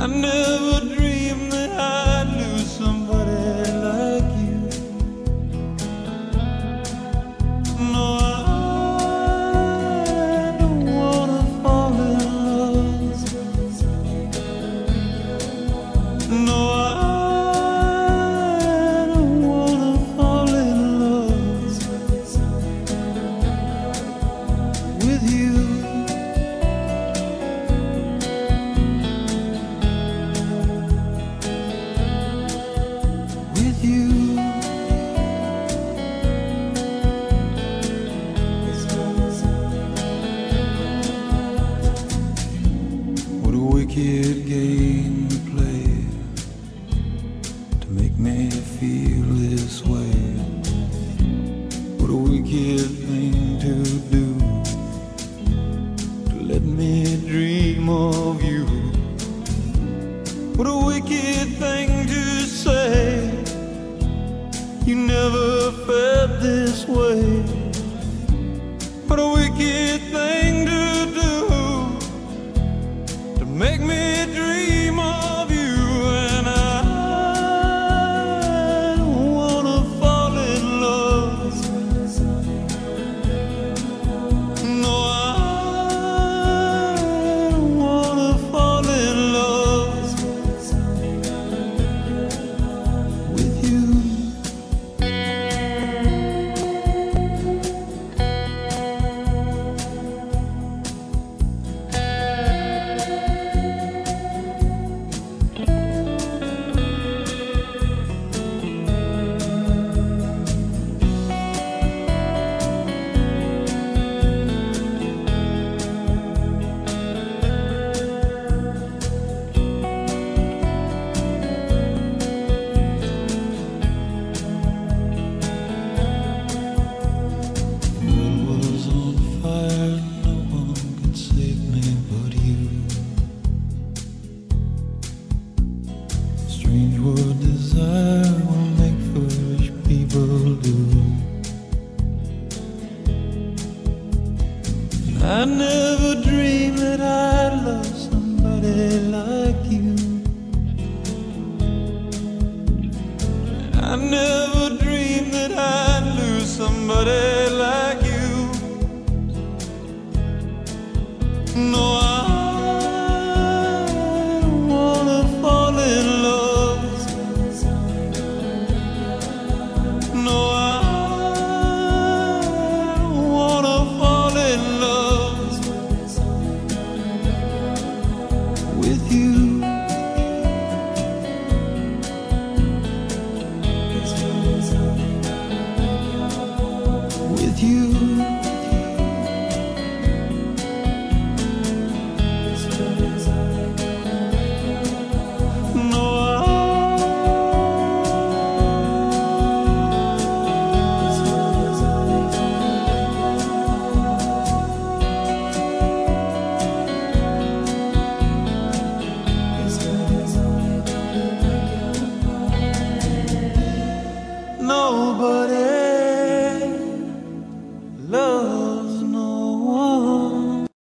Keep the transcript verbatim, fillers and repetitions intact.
never dreamed that I'd lose somebody like you. No, I don't wanna fall in love. No, I don't wanna fall in love with you. With you. What a wicked game to play to make me feel this way. What a wicked thing to do to let me dream of you. What a wicked thing to say. You never felt this way. What a wicked thing to do to make me dream of you. And I don't wanna fall in love. No, I don't wanna fall in love with you. Strange what desire will make foolish people do. I never dreamed that I'd love somebody like you. I never dreamed that I'd lose somebody like you. No, I with you.